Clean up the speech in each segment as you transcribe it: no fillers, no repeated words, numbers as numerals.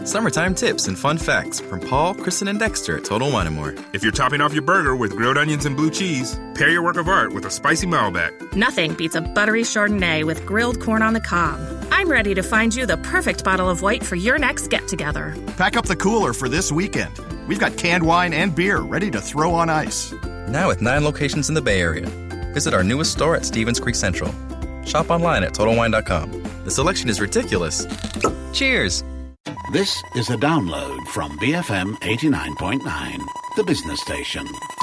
Summertime tips and fun facts from Paul, Kristen, and Dexter at Total Wine & More. If you're topping off your burger with grilled onions and blue cheese, pair your work of art with a spicy Malbec. Nothing beats a buttery Chardonnay with grilled corn on the cob. I'm ready to find you the perfect bottle of white for your next get-together. Pack up the cooler for this weekend. We've got canned wine and beer ready to throw on ice. Now with 9 locations in the Bay Area. Visit our newest store at Stevens Creek Central. Shop online at TotalWine.com. The selection is ridiculous. Cheers! This is a download from BFM 89.9, the business station.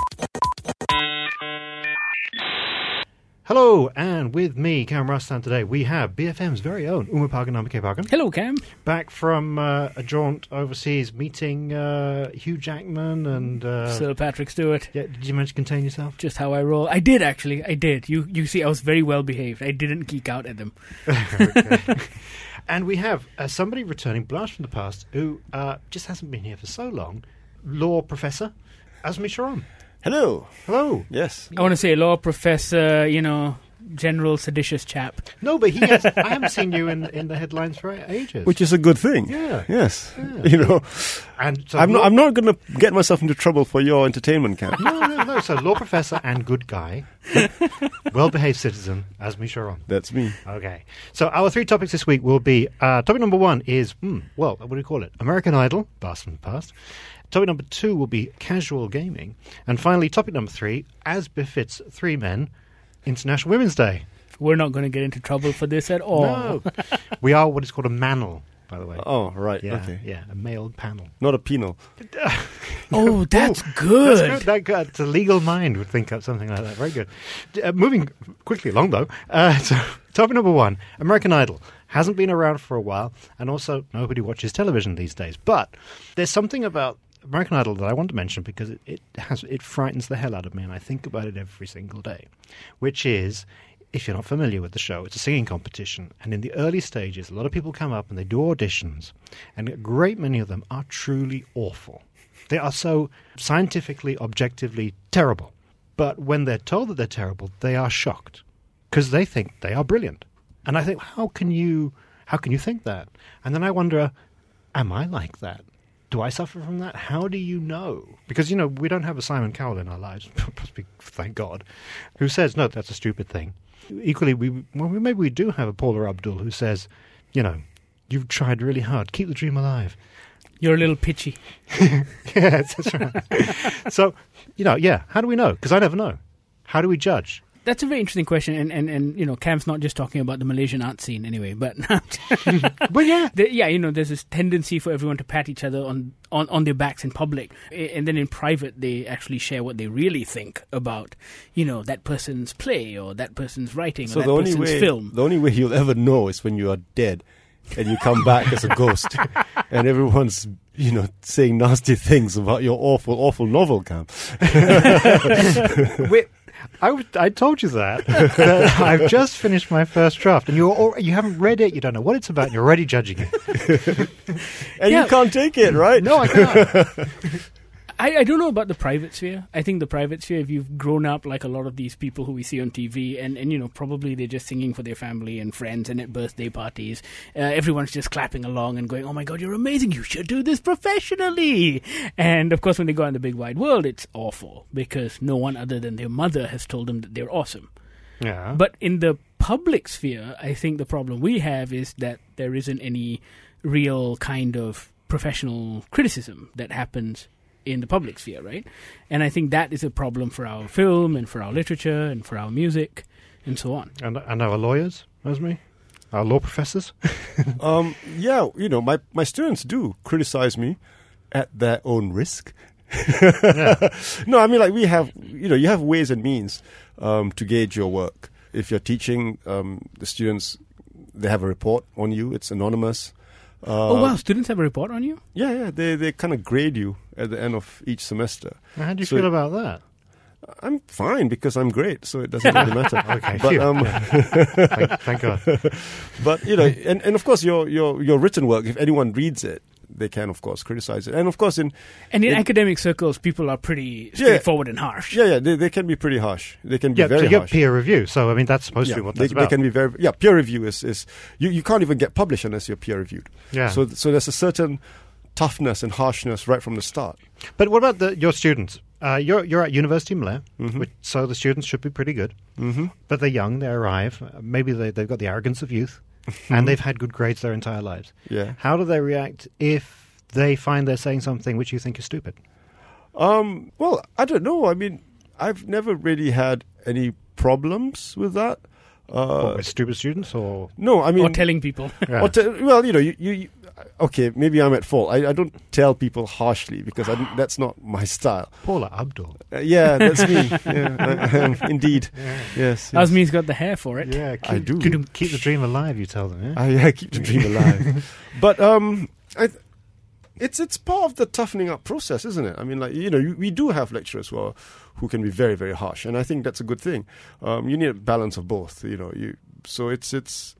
Hello, and with me, Cam Rustan, today we have BFM's very own Uma Pargan, K. Pargan. Hello, Cam. Back from a jaunt overseas, meeting Hugh Jackman and... Sir Patrick Stewart. Yeah, did you manage to contain yourself? Just how I roll. I did, actually. I did. You see, I was very well behaved. I didn't geek out at them. Okay. And we have somebody returning, blast from the past, who just hasn't been here for so long, law professor Azmi Sharon. Hello. Hello. Yes. I want to say law professor, general seditious chap. No, but I haven't seen you in the headlines for ages. Which is a good thing. Yeah. Yes. Yeah. And so I'm not going to get myself into trouble for your entertainment, Cam. No. So law professor and good guy, well-behaved citizen, Azmi Sharon. That's me. Okay. So our 3 topics this week will be, topic number 1 is, what do you call it? American Idol, blast from the past. Topic number 2 will be casual gaming. And finally, topic number 3, as befits 3 men, International Women's Day. We're not going to get into trouble for this at all. No. We are what is called a manel, by the way. Oh, right. Yeah, okay. Yeah, a male panel. Not a penal. Oh, that's good. That's good. The legal mind would think up something like that. Very good. Moving quickly along, though. So, topic number 1, American Idol. Hasn't been around for a while, and also nobody watches television these days. But there's something about American Idol that I want to mention because it frightens the hell out of me, and I think about it every single day, which is, if you're not familiar with the show, it's a singing competition, and in the early stages, a lot of people come up and they do auditions, and a great many of them are truly awful. They are so scientifically, objectively terrible. But when they're told that they're terrible, they are shocked because they think they are brilliant. And I think, how can you think that? And then I wonder, am I like that? Do I suffer from that? How do you know? Because, we don't have a Simon Cowell in our lives, thank God, who says, no, that's a stupid thing. Equally, maybe we do have a Paula Abdul who says, you've tried really hard. Keep the dream alive. You're a little pitchy. Yes, that's right. So, how do we know? Because I never know. How do we judge? That's a very interesting question, and Cam's not just talking about the Malaysian art scene anyway, but but yeah, there's this tendency for everyone to pat each other on their backs in public, and then in private they actually share what they really think about that person's play or that person's writing or that person's film. The only way you'll ever know is when you are dead and you come back as a ghost, and everyone's saying nasty things about your awful novel, Cam. Wait. I told you that I've just finished my first draft, and you haven't read it. You don't know what it's about, and you're already judging it. And you can't take it, right? No, I can't. I don't know about the private sphere. I think the private sphere, if you've grown up like a lot of these people who we see on TV, and probably they're just singing for their family and friends and at birthday parties, everyone's just clapping along and going, oh my God, you're amazing, you should do this professionally. And of course, when they go out in the big wide world, it's awful because no one other than their mother has told them that they're awesome. Yeah. But in the public sphere, I think the problem we have is that there isn't any real kind of professional criticism that happens in the public sphere, right? And I think that is a problem for our film and for our literature and for our music and so on. And our lawyers, Azmi? Our law professors? My students do criticize me at their own risk. No, I mean, we have, you have ways and means to gauge your work. If you're teaching, the students, they have a report on you. It's anonymous. Oh, wow. Students have a report on you? Yeah. They kind of grade you at the end of each semester. How do you feel about that? I'm fine because I'm great, so it doesn't really matter. Okay, but, thank God. But, and of course, your written work, if anyone reads it, they can, of course, criticize it. And, of course, in academic circles, people are pretty straightforward and harsh. Yeah, they can be pretty harsh. They can be very harsh. You get peer review. So, I mean, that's supposed to be what that's about. They can be peer review is you can't even get published unless you're peer reviewed. Yeah. So there's a certain toughness and harshness right from the start. But what about your students? You're at University Malaya, Mm-hmm. so the students should be pretty good. Mm-hmm. But they're young, they arrive. Maybe they've got the arrogance of youth, and they've had good grades their entire lives. Yeah. How do they react if they find they're saying something which you think is stupid? Well, I don't know. I mean, I've never really had any problems with that. Or with stupid students, or No, I mean... Or telling people. Yeah. well, you okay, maybe I'm at fault. I don't tell people harshly because that's not my style. Paula Abdul. Yeah, that's me. Yeah, indeed. Yes. Asmi's got the hair for it. Yeah, I do. Keep the dream alive, you tell them. Yeah? I keep the dream alive. But it's part of the toughening up process, isn't it? I mean, we do have lecturers who can be very, very harsh, and I think that's a good thing. You need a balance of both, So it's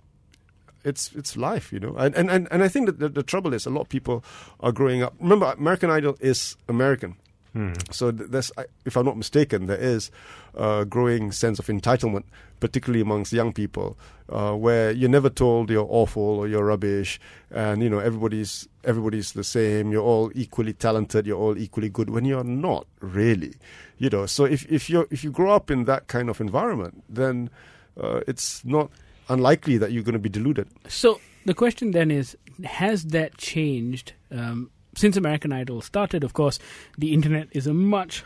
life, And I think that the trouble is a lot of people are growing up. Remember, American Idol is American. So there's, if I'm not mistaken, there is a growing sense of entitlement, particularly amongst young people, where you're never told you're awful or you're rubbish, and everybody's the same. You're all equally talented. You're all equally good when you're not really. So if you grow up in that kind of environment, then it's not unlikely that you're going to be deluded. So the question then is, has that changed? Since American Idol started, of course, the internet is a much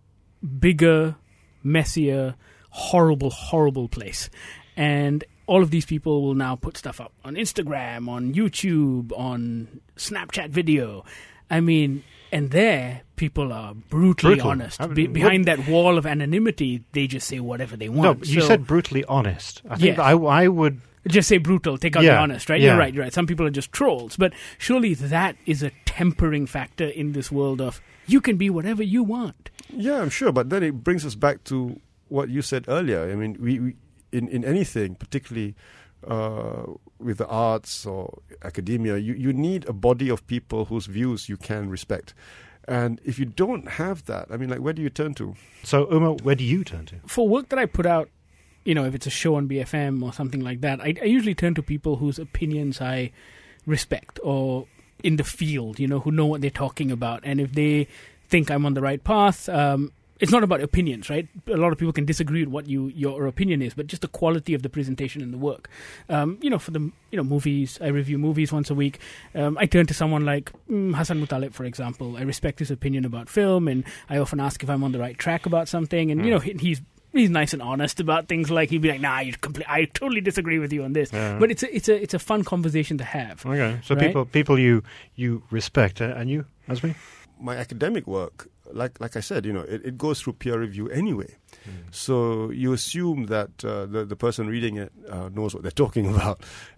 bigger, messier, horrible, horrible place. And all of these people will now put stuff up on Instagram, on YouTube, on Snapchat video. I mean, and there, people are brutally honest. Behind that wall of anonymity, they just say whatever they want. No, you said brutally honest. I think I would... Just say brutal, take out the honest, right? Yeah. You're right. Some people are just trolls. But surely that is a tempering factor in this world of you can be whatever you want. Yeah, I'm sure. But then it brings us back to what you said earlier. I mean, we in anything, particularly with the arts or academia, you need a body of people whose views you can respect. And if you don't have that, I mean, where do you turn to? So, Uma, where do you turn to? For work that I put out, if it's a show on BFM or something like that, I usually turn to people whose opinions I respect or in the field, who know what they're talking about. And if they think I'm on the right path, it's not about opinions, right? A lot of people can disagree with what your opinion is, but just the quality of the presentation and the work. For the movies, I review movies once a week. I turn to someone like Hassan Muttalib, for example. I respect his opinion about film, and I often ask if I'm on the right track about something. And he's nice and honest about things. Like he'd be like, "Nah, I totally disagree with you on this." Yeah. But it's a fun conversation to have. Okay, so right? people you respect, and you, Azmi? My academic work, like I said, it goes through peer review anyway. So you assume that the person reading it knows what they're talking about,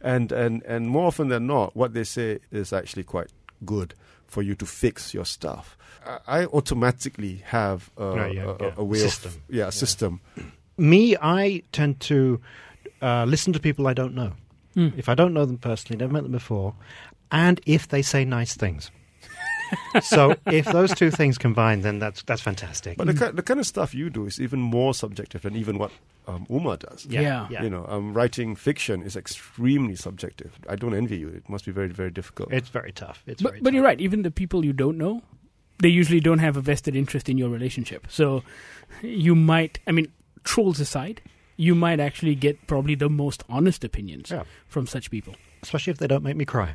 and more often than not, what they say is actually quite good for you to fix your stuff. I automatically have a way system. A system. Me, I tend to listen to people I don't know. If I don't know them personally, never met them before, and if they say nice things. So if those two things combine, then that's fantastic. But the kind of stuff you do is even more subjective than even what Uma does. Yeah. Writing fiction is extremely subjective. I don't envy you. It must be very, very difficult. It's very tough. But you're right. Even the people you don't know, they usually don't have a vested interest in your relationship. So you might, trolls aside, you might actually get probably the most honest opinions from such people. Especially if they don't make me cry.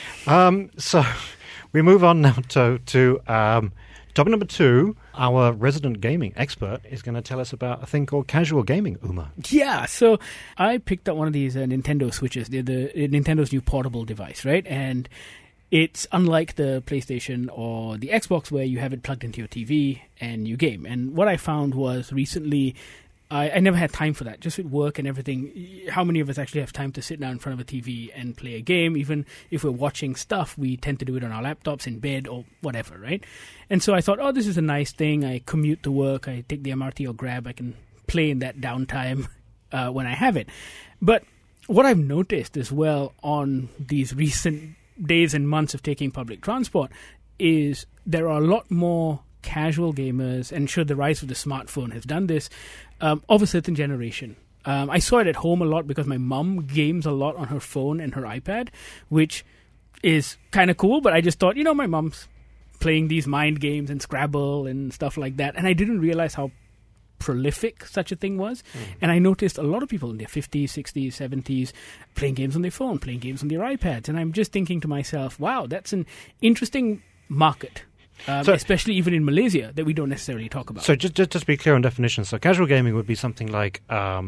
So we move on now to topic number 2. Our resident gaming expert is going to tell us about a thing called casual gaming, Uma. Yeah, so I picked up one of these Nintendo Switches. They're Nintendo's new portable device, right? And it's unlike the PlayStation or the Xbox where you have it plugged into your TV and you game. And what I found was recently, I never had time for that, just with work and everything. How many of us actually have time to sit down in front of a TV and play a game? Even if we're watching stuff, we tend to do it on our laptops, in bed, or whatever, right? And so I thought, this is a nice thing. I commute to work, I take the MRT or Grab, I can play in that downtime when I have it. But what I've noticed as well on these recent days and months of taking public transport is there are a lot more casual gamers, and sure, the rise of the smartphone has done this, of a certain generation. I saw it at home a lot because my mum games a lot on her phone and her iPad, which is kind of cool, but I just thought, my mom's playing these mind games and Scrabble and stuff like that, and I didn't realize how prolific such a thing was. And I noticed a lot of people in their 50s, 60s, 70s playing games on their phone, playing games on their iPads, and I'm just thinking to myself, wow, that's an interesting market. Especially even in Malaysia, that we don't necessarily talk about. So just to be clear on definitions, so casual gaming would be something like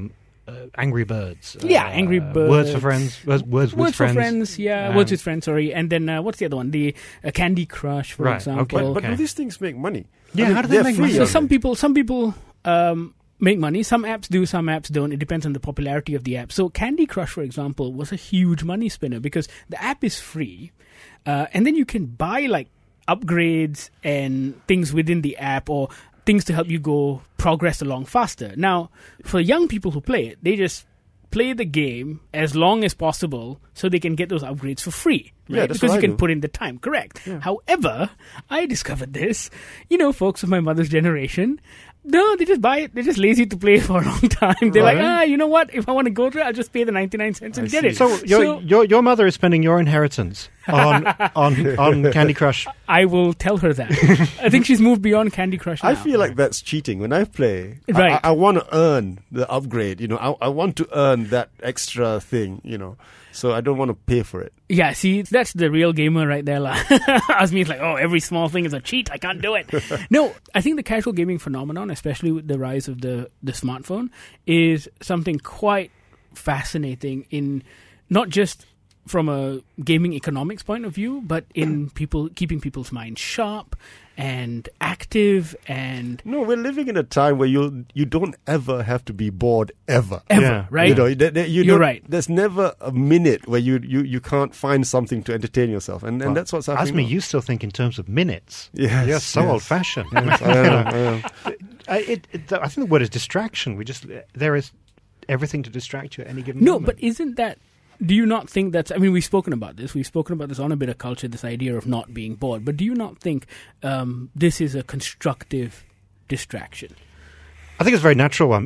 Angry Birds. Angry Birds. Words for Friends. Words with for Friends. Words with Friends, sorry. And then what's the other one? The Candy Crush, for example. Okay. But do these things make money? Yeah, how do they make money? So some people make money. Some apps do, some apps don't. It depends on the popularity of the app. So Candy Crush, for example, was a huge money spinner because the app is free, and then you can buy like upgrades and things within the app or things to help you go progress along faster. Now, for young people who play it, they just play the game as long as possible so they can get those upgrades for free. Right? Yeah, that's because what you I can do. put in the time. Correct. Yeah. However, I discovered this. Folks of my mother's generation, no, they just buy it. They're just lazy to play for a long time. They're like, you know what? If I want to go to it, I'll just pay the 99 cents and get it. So your mother is spending your inheritance on Candy Crush. I will tell her that. I think she's moved beyond Candy Crush now. I feel like that's cheating. When I play, Right. I want to earn the upgrade. I want to earn that extra thing. So I don't want to pay for it. Yeah, see, that's the real gamer right there. Asmi is like, every small thing is a cheat. I can't do it. No, I think the casual gaming phenomenon, especially with the rise of the smartphone, is something quite fascinating in not just from a gaming economics point of view, but in keeping people's minds sharp and active and... No, we're living in a time where you don't ever have to be bored ever. Ever, right? You're right. There's never a minute where you can't find something to entertain yourself, and that's what's happening. Asmi, now. you still think in terms of minutes. Yes, You're so yes. old-fashioned. Yes, I am. I think the word is distraction. There is everything to distract you at any given No, moment. but isn't that... Do you not think that's... I mean, we've spoken about this. We've spoken about this on A Bit of Culture, this idea of not being bored. But do you not think this is a constructive distraction? I think it's a very natural one.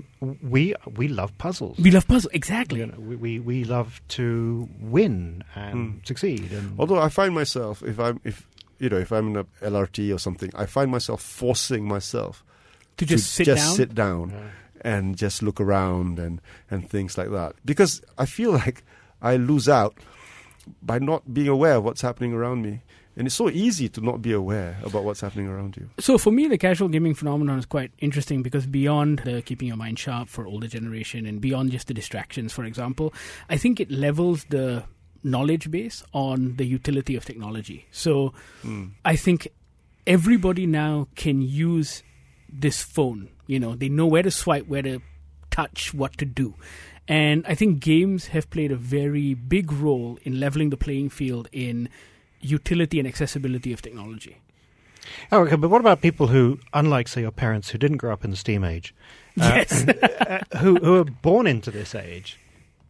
We love puzzles. We love puzzles, exactly. We love to win and succeed. And Although I find myself, if I'm in a LRT or something, I find myself forcing myself To just sit down? And just look around and things like that. Because I feel like I lose out by not being aware of what's happening around me. And it's so easy to not be aware about what's happening around you. So for me, the casual gaming phenomenon is quite interesting because beyond the keeping your mind sharp for older generation and beyond just the distractions, for example, I think it levels the knowledge base on the utility of technology. So I think everybody now can use this phone. They know where to swipe, where to touch, what to do. And I think games have played a very big role in leveling the playing field in utility and accessibility of technology. Oh, okay, but what about people who, unlike, say, your parents, who didn't grow up in the Steam Age, Yes. who are born into this age?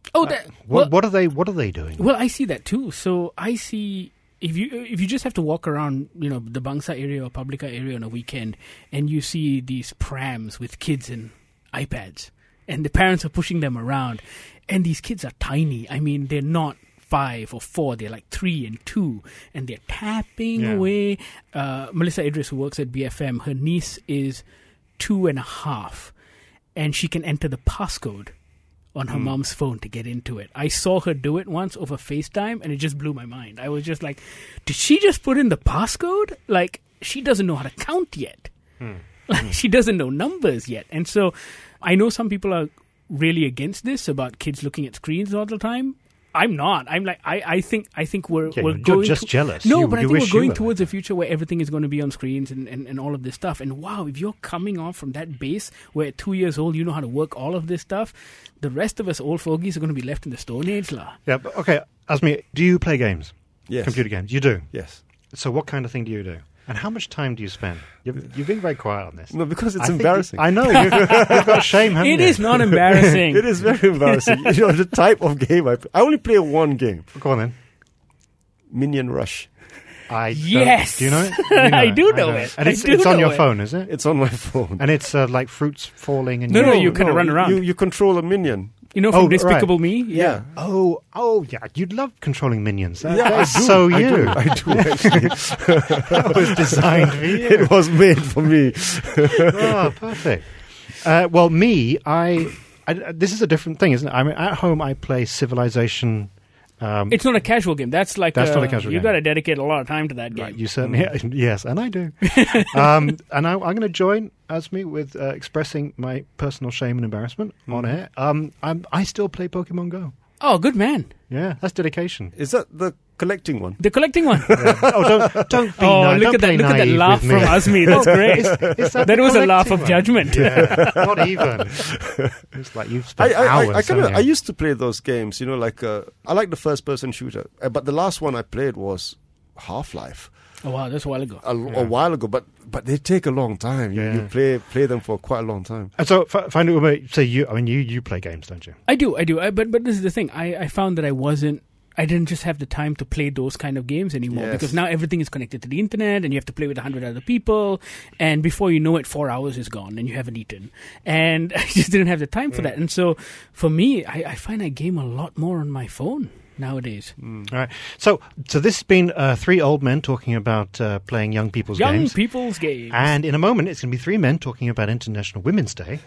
What are they doing? Well, I see that too. So I see if you just have to walk around, the Bangsa area or Publica area on a weekend, and you see these prams with kids and iPads, and the parents are pushing them around, and these kids are tiny. I mean, they're not 5 or 4, they're like 3 and 2, and they're tapping away. Melissa Idris, who works at BFM, her niece is 2.5, and she can enter the passcode on her mom's phone to get into it. I saw her do it once over FaceTime, and it just blew my mind. I was just like, did she just put in the passcode? Like, she doesn't know how to count yet. She doesn't know numbers yet. And so I know some people are really against this, about kids looking at screens all the time. I'm not. I'm like, I think we're you're going just jealous. No, You but I think wish we're you going were. towards a future where everything is going to be on screens and all of this stuff. And wow, if you're coming off from that base where at 2 years old you know how to work all of this stuff, the rest of us old fogies are going to be left in the Stone Age, lah. Yeah, but, okay, Asmi, do you play games? Yes. Computer games? You do? Yes. So what kind of thing do you do? And how much time do you spend? You've been very quiet on this. No, because it's I think embarrassing. I know. You've got shame, haven't you? It is not embarrassing. It is very embarrassing. The type of game I only play one game. Go on then. Minion Rush. Yes. Do you know it? You know I do it. know I it. And I it's do on know your it. phone, is it? It's on my phone. And it's like fruits falling and No, you kind of run around. You control a minion You know, from Oh, Despicable right. Me? Yeah. Oh, yeah. You'd love controlling minions. That, Yeah, that's I do. so you. I do actually. That was designed for you. It was made for me. Oh, perfect. Well, me, I this is a different thing, isn't it? I mean, at home, I play Civilization. It's not a casual game. That's not a casual You've game. got to dedicate a lot of time to that game. Right, you certainly, yes, and I do. And I'm going to join Asmi with expressing my personal shame and embarrassment on air. I still play Pokemon Go. Oh, good man. Yeah, that's dedication. Is that the collecting one? The collecting one. Oh, don't be Oh, naive. look at that! Look at that laugh from Asmi. That's great. Is That the was a laugh of collecting one? judgment. Yeah, not even. It's like you've spent hours. I used to play those games, like I like the first person shooter, but the last one I played was Half-Life Oh wow, that's a while ago. a while ago, but they take a long time. You play them for quite a long time. And so, find out. So you play games, don't you? I do. But this is the thing. I found that I didn't just have the time to play those kind of games anymore Yes. because now everything is connected to the internet and you have to play with 100 other people, and before you know it, 4 hours is gone and you haven't eaten, and I just didn't have the time for that. And so for me, I find I game a lot more on my phone nowadays. All right. So this has been three old men talking about playing young people's Young games. people's games. And in a moment, it's going to be three men talking about International Women's Day.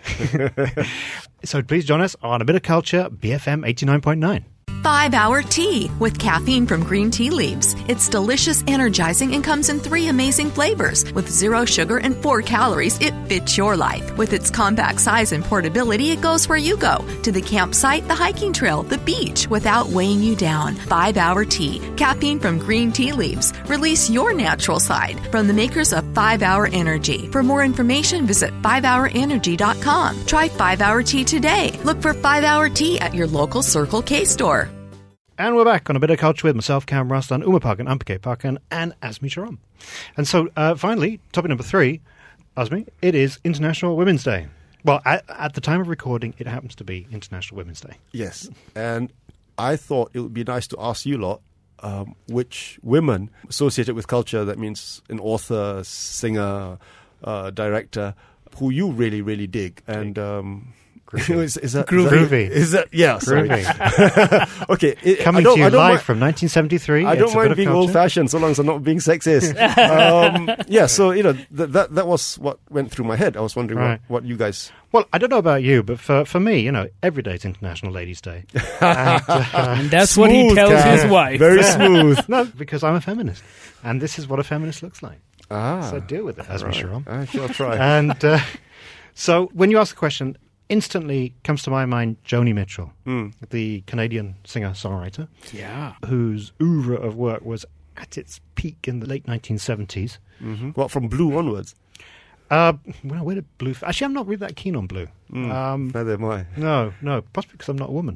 So please join us on A Bit of Culture, BFM 89.9. 5-Hour Tea with caffeine from green tea leaves. It's delicious, energizing, and comes in 3 amazing flavors. With 0 sugar and 4 calories, it fits your life. With its compact size and portability, it goes where you go. To the campsite, the hiking trail, the beach, without weighing you down. 5-Hour Tea. Caffeine from green tea leaves. Release your natural side. From the makers of 5-Hour Energy. For more information, visit 5hourenergy.com. Try 5-Hour Tea today. Look for 5-Hour Tea at your local Circle K store. And we're back on A Bit of Culture with myself, Cam Ruslan, Uma Parkin, Ampake Parkin, and Asmi Sharam. And so, finally, topic number 3, Asmi, it is International Women's Day. Well, at the time of recording, it happens to be International Women's Day. Yes, and I thought it would be nice to ask you lot which women associated with culture, that means an author, singer, director, who you really, really dig. And is that Groovy. Is that yeah? Sorry. Groovy. Okay, Coming to you live from 1973. I don't mind being old-fashioned so long as I'm not being sexist. Yeah, so that was what went through my head. I was wondering what you guys. Well, I don't know about you, but for me, every day is International Ladies' Day. And that's what he tells his wife. Very smooth. No, because I'm a feminist. And this is what a feminist looks like. Ah. So deal with it, Asmi Sharam. I shall try. And so when you ask the question, instantly comes to my mind Joni Mitchell, the Canadian singer-songwriter, whose oeuvre of work was at its peak in the late 1970s. Mm-hmm. What, from Blue onwards? Well, where did Blue... Actually, I'm not really that keen on Blue. Neither am I. No, possibly because I'm not a woman.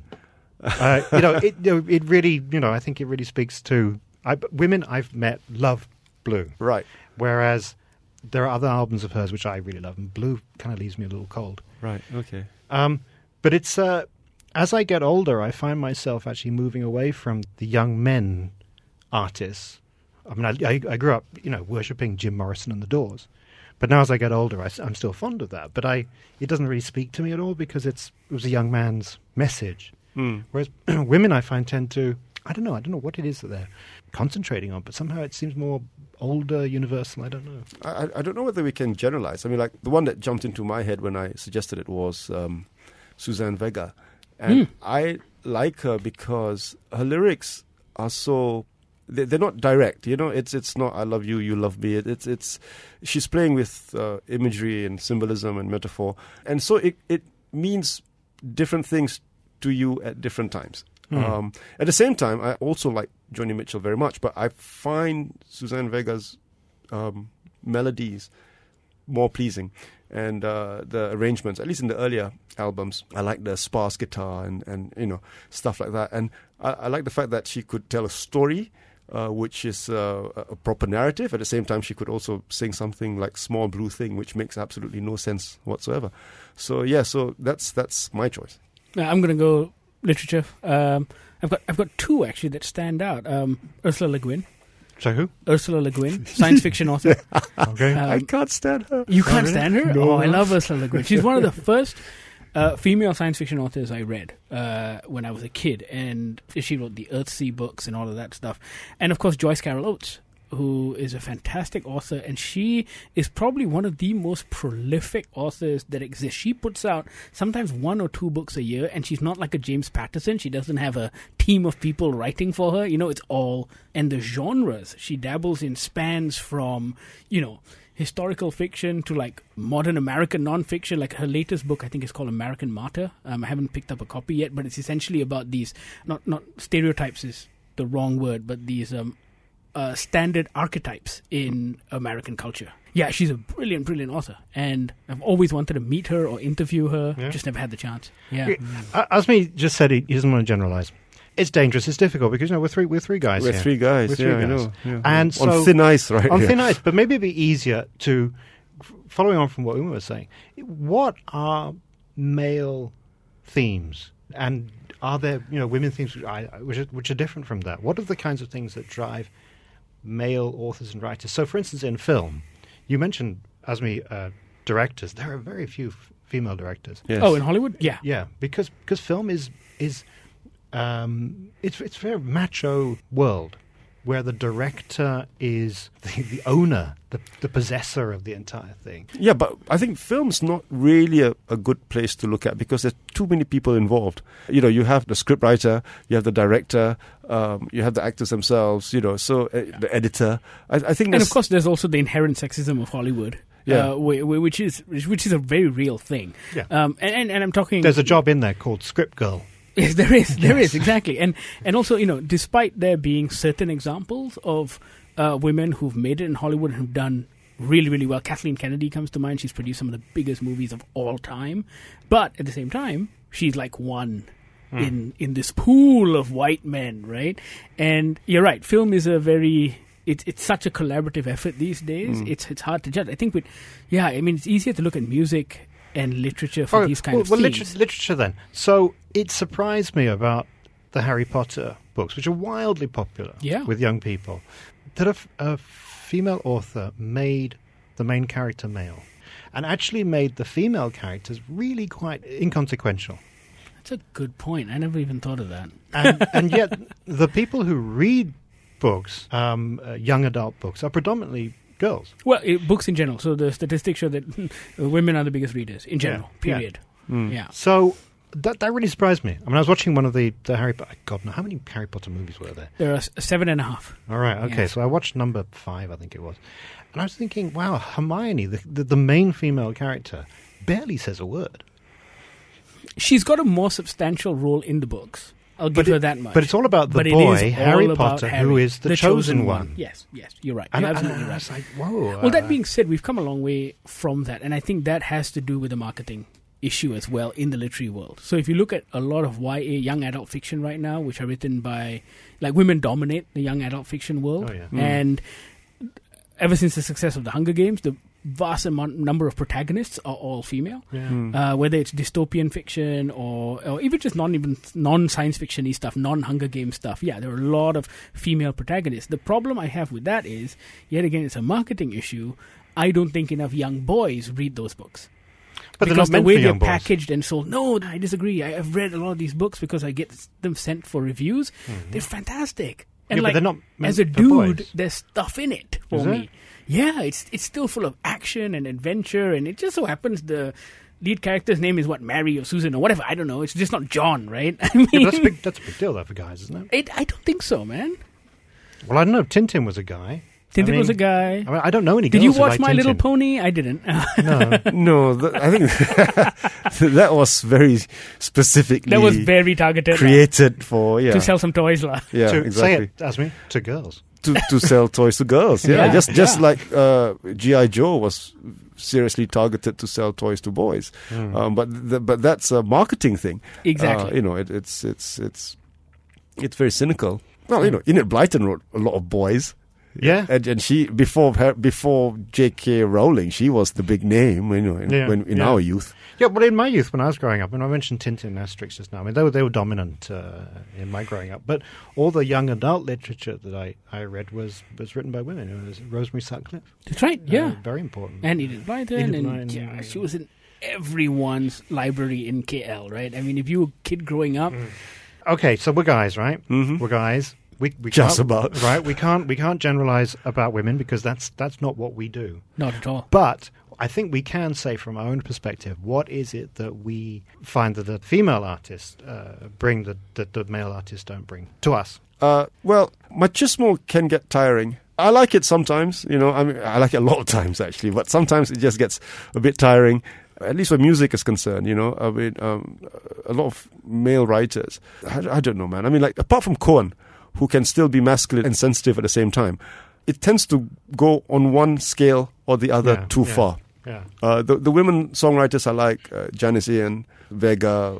It really, I think it really speaks to... women I've met love Blue. Right. Whereas there are other albums of hers which I really love, and Blue kind of leaves me a little cold. Right, okay. But it's... as I get older, I find myself actually moving away from the young men artists. I mean, I grew up, worshipping Jim Morrison and the Doors. But now as I get older, I'm still fond of that. But it doesn't really speak to me at all because it was a young man's message. Whereas women, I find, tend to... I don't know what it is that they're concentrating on, but somehow it seems more older, universal. I don't know. I don't know whether we can generalize. I mean, like, the one that jumped into my head when I suggested it was Suzanne Vega. And I like her because her lyrics are so... They're not direct, It's not "I love you, you love me." It's she's playing with imagery and symbolism and metaphor, and so it means different things to you at different times. At the same time, I also like Joni Mitchell very much, but I find Suzanne Vega's melodies more pleasing, and the arrangements, at least in the earlier albums, I like the sparse guitar and stuff like that, and I like the fact that she could tell a story. Which is a proper narrative. At the same time, she could also sing something like "Small Blue Thing," which makes absolutely no sense whatsoever. So that's my choice. Now, I'm going to go literature. I've got 2 actually that stand out. Ursula Le Guin. So who? Ursula Le Guin, science fiction author. Okay. I can't stand her. You can't stand her? No. Oh, I love Ursula Le Guin. She's one of the first female science fiction authors I read when I was a kid, and she wrote the Earthsea books and all of that stuff. And of course, Joyce Carol Oates, who is a fantastic author, and she is probably one of the most prolific authors that exists. She puts out sometimes 1 or 2 books a year, and she's not like a James Patterson. She doesn't have a team of people writing for her. It's all... And the genres she dabbles in spans from, historical fiction to like modern American nonfiction. Like her latest book, I think, is called American Martyr. I haven't picked up a copy yet, but it's essentially about these, not stereotypes is the wrong word, but these... standard archetypes in American culture. Yeah, she's a brilliant author, and I've always wanted to meet her or interview her. Just never had the chance. Yeah. Asmi just said he doesn't want to generalize. It's dangerous. It's difficult because we're three guys. We're here. 3 guys. We're 3 guys. I know. Yeah. And so, on thin ice, right? On thin ice, but maybe it'd be easier to, following on from what Uma was saying, what are male themes, and are there women themes which are different from that? What are the kinds of things that drive male authors and writers? So, for instance, in film, you mentioned, Asmi, directors. There are very few female directors. Yes. Oh, in Hollywood? Yeah. Yeah, because film is it's a very macho world where the director is the owner, the possessor of the entire thing. Yeah, but I think film's not really a good place to look at because there's too many people involved. You have the scriptwriter, you have the director, you have the actors themselves, so the editor. I think, and of course, there's also the inherent sexism of Hollywood. Yeah. Which is a very real thing. Yeah. And I'm talking... There's a job in there called script girl. Yes, there is, exactly. And also, despite there being certain examples of women who've made it in Hollywood and who've done really, really well. Kathleen Kennedy comes to mind. She's produced some of the biggest movies of all time. But at the same time, she's like one in this pool of white men, right? And you're right, film is a very... It's such a collaborative effort these days. It's hard to judge. I think it's easier to look at music and literature for these kinds of themes. Literature then. So it surprised me about the Harry Potter books, which are wildly popular with young people, that a female author made the main character male and actually made the female characters really quite inconsequential. That's a good point. I never even thought of that. And yet the people who read books, young adult books, are predominantly girls. Well, books in general. So the statistics show that women are the biggest readers in general, period. Yeah. So that really surprised me. I mean, I was watching one of the Harry Potter... God, how many Harry Potter movies were there? There are 7.5. All right, okay. Yeah. So I watched number 5, I think it was. And I was thinking, wow, Hermione, the main female character, barely says a word. She's got a more substantial role in the books. I'll give her that much. But it's all about the boy, Harry Potter, who is the chosen one. Yes, you're right. You're absolutely right. I was like, whoa. Well, that being said, we've come a long way from that, and I think that has to do with the marketing issue as well in the literary world. So if you look at a lot of YA, young adult fiction right now, which are written by, like, women dominate the young adult fiction world. Oh, yeah. And ever since the success of the Hunger Games, the vast number of protagonists are all female. Yeah. Whether it's dystopian fiction or even just non-science fiction-y stuff, non-Hunger Games stuff. Yeah, there are a lot of female protagonists. The problem I have with that is, yet again, it's a marketing issue. I don't think enough young boys read those books. But because they're not the way meant for they're young boys. packaged and sold. No, I disagree. I've read a lot of these books because I get them sent for reviews. Mm-hmm. They're fantastic. And but they're not meant as a for dude, boys. there's stuff in it for me. Yeah, it's still full of action and adventure, and it just so happens the lead character's name is Mary or Susan or whatever. I don't know. It's just not John, right? I mean, but that's a big deal though for guys, isn't it? I don't think so, man. Well, I don't know. Tintin was a guy. Tintin was a guy. I mean, I don't know any girls. Did you watch who like My Tintin. Little Pony? I didn't. No, I think that was very specifically. That was very targeted. Created for to sell some toys, Yeah, to exactly. Say it, Asmi, to girls. To sell toys to girls. Yeah, just like G.I. Joe was seriously targeted to sell toys to boys. But that's a marketing thing. Exactly. It's very cynical. Well, Enid Blyton wrote a lot of boys. Yeah, and she before J.K. Rowling, she was the big name, in our youth. Yeah, well, in my youth, when I was growing up, and I mentioned Tintin and Asterix just now, I mean, they were dominant in my growing up. But all the young adult literature that I read was written by women. It was Rosemary Sutcliffe. That's right. Yeah, very important. And Enid Blyton, she was in everyone's library in KL, right? I mean, if you were a kid growing up... Okay, so we're guys, right? Mm-hmm. We're guys. We Just can't- about. Right, we can't generalize about women because that's not what we do. Not at all. But I think we can say from our own perspective, what is it that we find that the female artists bring that the male artists don't bring to us? Well, machismo can get tiring. I like it sometimes, you know. I mean, I like it a lot of times actually, but sometimes it just gets a bit tiring. At least where music is concerned, you know. I mean, a lot of male writers. I don't know, man. I mean, like apart from Cohen, who can still be masculine and sensitive at the same time, it tends to go on one scale or the other too far. Yeah. The women songwriters I like, Janice Ian, Vega,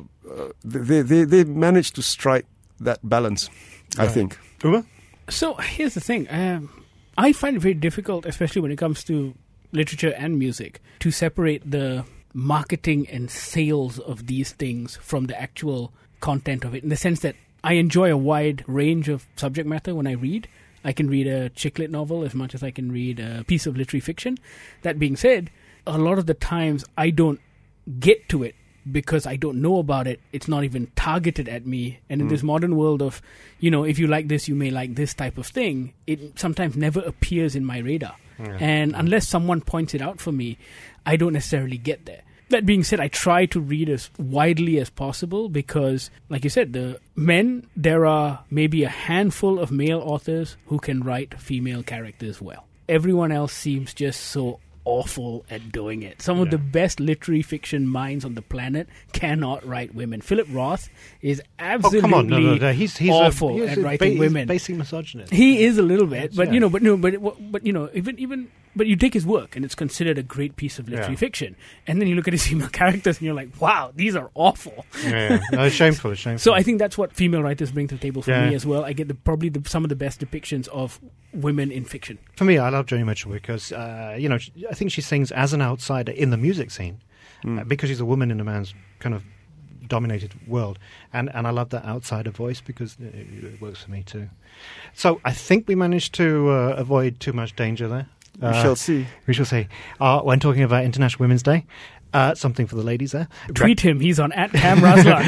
they manage to strike that balance, I think. Uma? So here's the thing. I find it very difficult, especially when it comes to literature and music, to separate the marketing and sales of these things from the actual content of it, in the sense that I enjoy a wide range of subject matter when I read. I can read a chick lit novel as much as I can read a piece of literary fiction. That being said, a lot of the times I don't get to it because I don't know about it. It's not even targeted at me. And in this modern world of, you know, if you like this, you may like this type of thing, it sometimes never appears in my radar. Yeah. And unless someone points it out for me, I don't necessarily get there. That being said, I try to read as widely as possible because, like you said, the men, there are maybe a handful of male authors who can write female characters well. Everyone else seems just so awful at doing it. Some of the best literary fiction minds on the planet cannot write women. Philip Roth is absolutely come on. No. He's awful at writing women. He's basically misogynist. He is a little bit, but you know, but you know, even. But you take his work, and it's considered a great piece of literary fiction. And then you look at his female characters, and you're like, wow, these are awful. Yeah. No, it's shameful. So I think that's what female writers bring to the table for me as well. I get some of the best depictions of women in fiction. For me, I love Joni Mitchell because, you know, I think she sings as an outsider in the music scene because she's a woman in a man's kind of dominated world. And I love that outsider voice because it works for me too. So I think we managed to avoid too much danger there. We shall see. We shall see. When talking about International Women's Day, something for the ladies there. Tweet him. He's on @CamRaslan.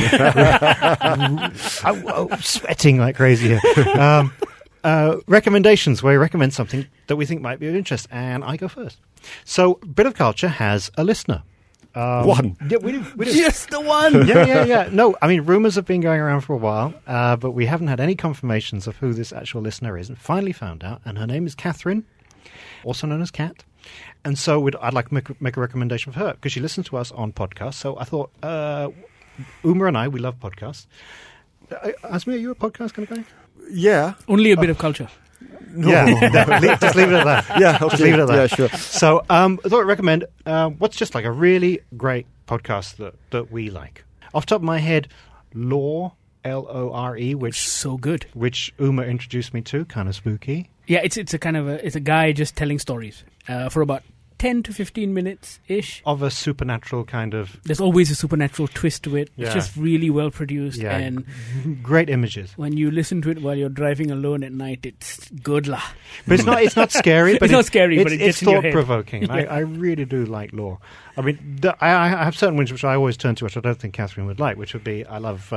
Sweating like crazy here. Recommendations, where we recommend something that we think might be of interest. And I go first. So, Bit of Culture has a listener. One. Yeah, we do. Just the one. Yeah. No, I mean, rumours have been going around for a while, but we haven't had any confirmations of who this actual listener is, and finally found out, and her name is Catherine, also known as Cat. And so I'd like to make a recommendation for her, because she listens to us on podcasts. So I thought, Uma and I, we love podcasts. Asmi, are you a podcast kind of guy? Yeah. Only a bit of culture. No. Yeah, just leave it at that. Yeah, okay. Just leave it at that. Yeah, sure. So I thought I'd recommend what's just like a really great podcast that we like. Off the top of my head, Lore, Lore, which so good, which Uma introduced me to, kind of spooky. Yeah, it's a kind of it's a guy just telling stories for about 10 to 15 minutes ish of a supernatural kind of. There's always a supernatural twist to it. Yeah. It's just really well produced and great images. When you listen to it while you're driving alone at night, it's good lah. But it's not scary. But it's not scary, but it's thought provoking. Yeah. I really do like Lore. I mean, I have certain ones which I always turn to, which I don't think Catherine would like, which would be I love.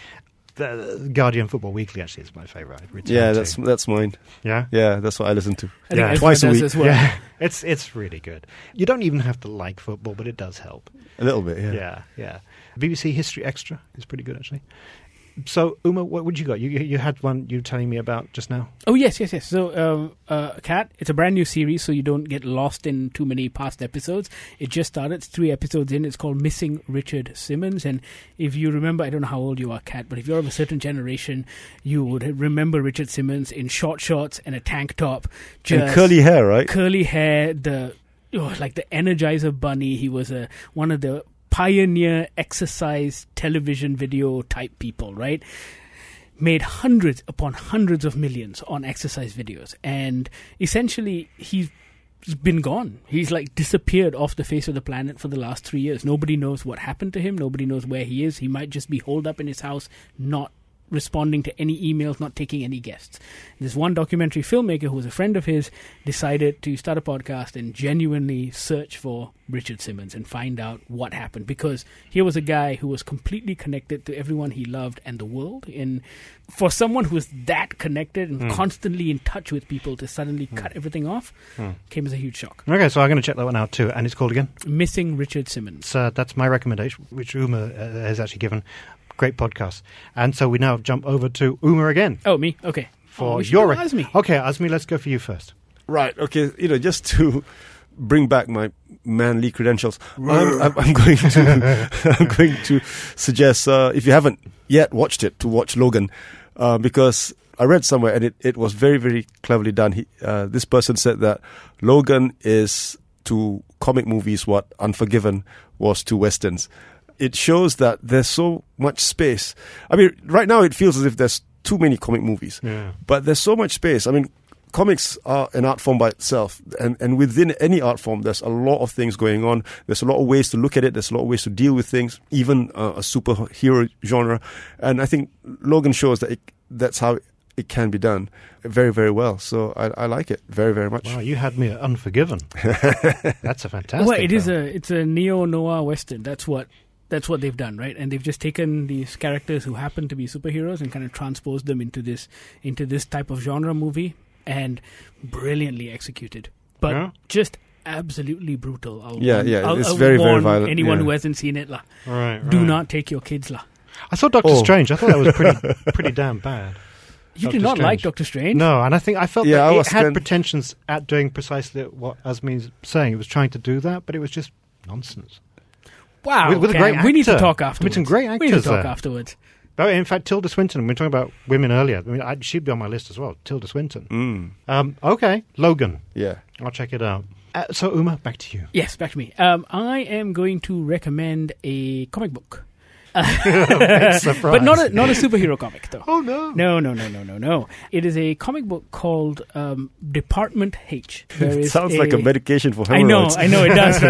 The Guardian Football Weekly actually is my favourite. Yeah, that's mine. Yeah, that's what I listen to. Twice a week as well. Yeah, it's really good. You don't even have to like football, but it does help a little bit. Yeah. BBC History Extra is pretty good actually. So Uma, what would you got? You had one you were telling me about just now. Oh yes. So Cat, it's a brand new series, so you don't get lost in too many past episodes. It just started. It's 3 episodes in. It's called Missing Richard Simmons. And if you remember, I don't know how old you are, Cat, but if you're of a certain generation, you would remember Richard Simmons in short shorts and a tank top, and curly hair, right? Curly hair, like the Energizer Bunny. He was one of the pioneer exercise television video type people, right? Made hundreds upon hundreds of millions on exercise videos, and essentially he's been gone. He's like disappeared off the face of the planet for the last 3 years. Nobody knows what happened to him. Nobody knows where he is. He might just be holed up in his house, not responding to any emails, not taking any guests. This one documentary filmmaker who was a friend of his decided to start a podcast and genuinely search for Richard Simmons and find out what happened, because here was a guy who was completely connected to everyone he loved and the world. And for someone who was that connected and constantly in touch with people, to suddenly cut everything off came as a huge shock. Okay, so I'm going to check that one out too. And it's called again? Missing Richard Simmons. So that's my recommendation, which Uma has actually given. Great podcast. And so we now jump over to Uma again. Oh, me? Okay. For your Azmi. Okay, Azmi, let's go for you first. Right. Okay. Just to bring back my manly credentials, I'm going to suggest, if you haven't yet watched it, to watch Logan, because I read somewhere and it was very, very cleverly done. This person said that Logan is to comic movies what Unforgiven was to Westerns. It shows that there's so much space. I mean, right now it feels as if there's too many comic movies, but there's so much space. I mean, comics are an art form by itself, and within any art form, there's a lot of things going on. There's a lot of ways to look at it. There's a lot of ways to deal with things, even a superhero genre. And I think Logan shows that that's how it can be done very, very well. So I like it very, very much. Wow, you had me at Unforgiven. That's a fantastic. Well, it's a neo-noir Western. That's what they've done, right? And they've just taken these characters who happen to be superheroes and kind of transposed them into this type of genre movie, and brilliantly executed. But just absolutely brutal. It's very, very violent. Anyone who hasn't seen it, do not take your kids, I saw Doctor Strange. I thought that was pretty damn bad. You did not like Doctor Strange? No, and I felt that it had pretensions at doing precisely what Azmi's saying. It was trying to do that, but it was just nonsense. Wow, with a great actor. We need to talk afterwards. I mean, some great actors. We need to talk afterwards. But in fact, Tilda Swinton, we were talking about women earlier. I mean, she'd be on my list as well, Tilda Swinton. Okay, Logan. Yeah. I'll check it out. So, Uma, back to you. Yes, back to me. I am going to recommend a comic book. But not a superhero comic, though. Oh, no. No. It is a comic book called Department H. It sounds like a medication for hemorrhoids. I know it does,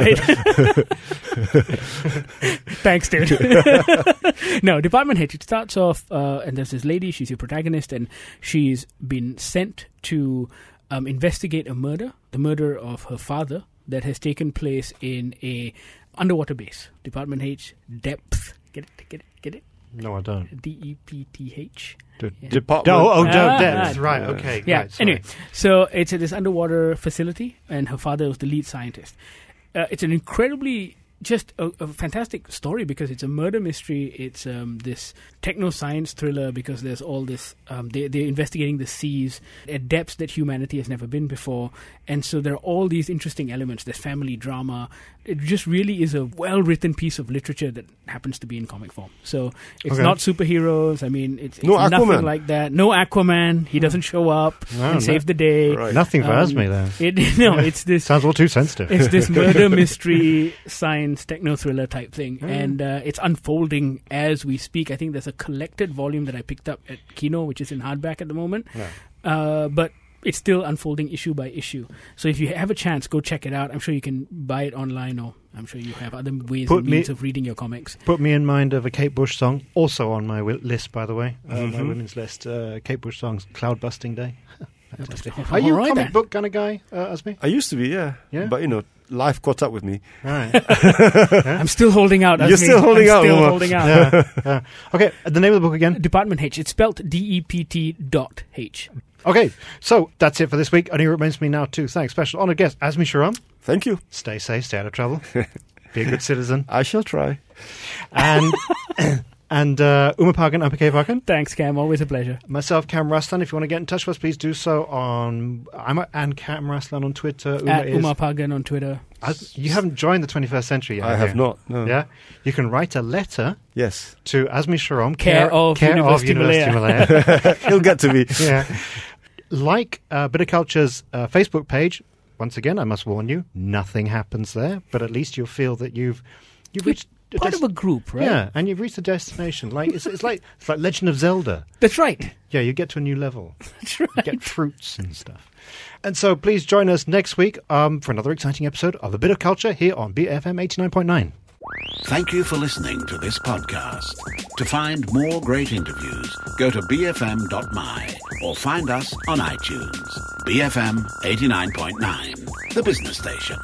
right? Thanks, dude. No, Department H. It starts off, and there's this lady, she's your protagonist, and she's been sent to investigate a murder, the murder of her father, that has taken place in a underwater base. Department H, Depth. Get it? No, I don't. DEPTH. Department. Depth. Right, okay. Yeah, right, anyway. So it's at this underwater facility, and her father was the lead scientist. It's an incredibly... just a fantastic story, because it's a murder mystery. It's this techno-science thriller, because there's all this... they're investigating the seas at depths that humanity has never been before. And so there are all these interesting elements. There's family drama. It just really is a well-written piece of literature that happens to be in comic form. So it's not superheroes. I mean, it's nothing like that. No Aquaman. He doesn't show up and save the day. Right. Nothing for Azmi there. It's this... Sounds all too sensitive. It's this murder mystery science techno-thriller type thing, and it's unfolding as we speak. I think there's a collected volume that I picked up at Kino, which is in hardback at the moment, but it's still unfolding issue by issue. So if you have a chance, go check it out. I'm sure you can buy it online, or I'm sure you have other ways and means of reading your comics. Put me in mind of a Kate Bush song, also on my list, by the way, my women's list. Kate Bush songs, Cloud Busting Day. Are you a comic book kind of guy, Azmi? I used to be, yeah. But life caught up with me. Right. I'm still holding out. You're still holding out. Still holding out. Yeah. Okay, the name of the book again? Department H. It's spelled DEPT.H. Okay, so that's it for this week. Only remains me now to thank special honoured guest Azmi Sharam. Thank you. Stay safe, stay out of trouble. Be a good citizen. I shall try. And Uma Pagan, K. Pagan. Thanks, Cam. Always a pleasure. Myself, Cam Raslan. If you want to get in touch with us, please do so on... I'm at Cam Raslan on Twitter. Uma Pagan on Twitter. You haven't joined the 21st century yet. I have not, no. Yeah? You can write a letter... Yes. ...to Azmi Sharam, care of University Malaya. He'll get to me. Yeah. Like Bit of Culture's Facebook page. Once again, I must warn you, nothing happens there, but at least you'll feel that you've reached... part of a group, right? Yeah, and you've reached a destination. Like it's like Legend of Zelda. That's right. Yeah, you get to a new level. That's right. You get fruits and stuff. And so please join us next week for another exciting episode of A Bit of Culture here on BFM 89.9. Thank you for listening to this podcast. To find more great interviews, go to bfm.my or find us on iTunes. BFM 89.9, the business station.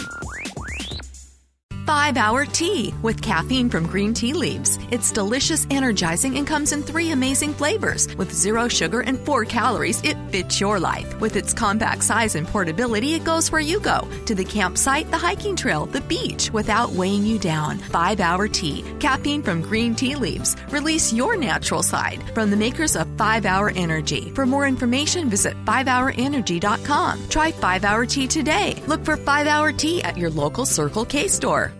5-Hour Tea with caffeine from green tea leaves. It's delicious, energizing, and comes in 3 amazing flavors. With 0 sugar and 4 calories, it fits your life. With its compact size and portability, it goes where you go. To the campsite, the hiking trail, the beach, without weighing you down. 5-Hour Tea. Caffeine from green tea leaves. Release your natural side. From the makers of 5-Hour Energy. For more information, visit 5hourenergy.com. Try 5-Hour Tea today. Look for 5-Hour Tea at your local Circle K store.